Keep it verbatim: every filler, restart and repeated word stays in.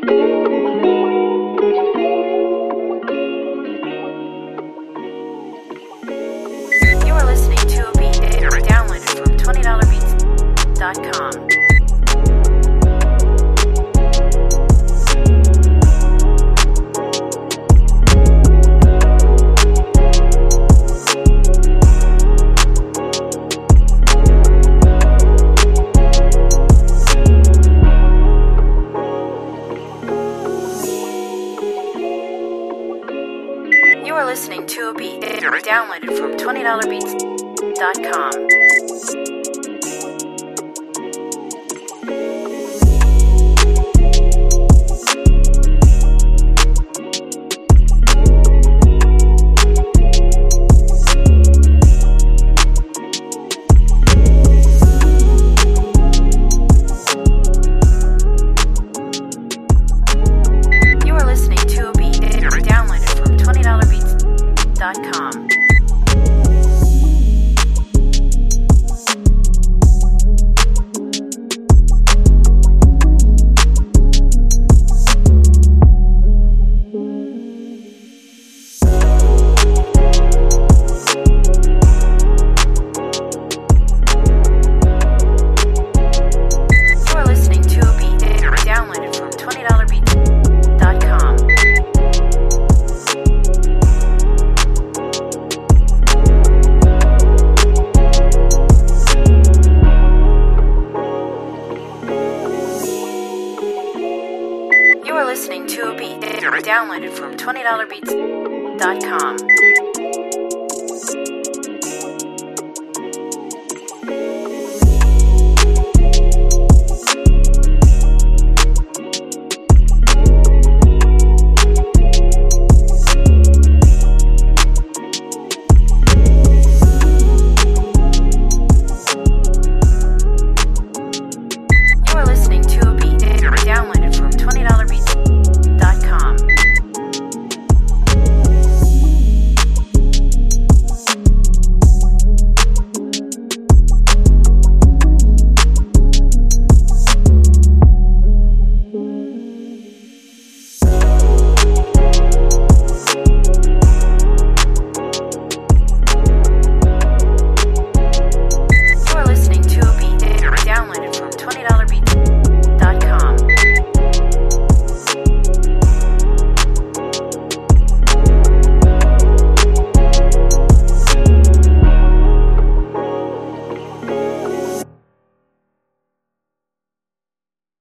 You are listening to a beat downloaded from twenty dollar beats dot com. You are listening to a beat downloaded from twenty dollar beats dot com. You are listening to a beat downloaded from twenty dollar beats dot com. You are listening to a beat downloaded from twenty dollar beats dot com. You are listening to a beat downloaded from twenty dollar beats dot com.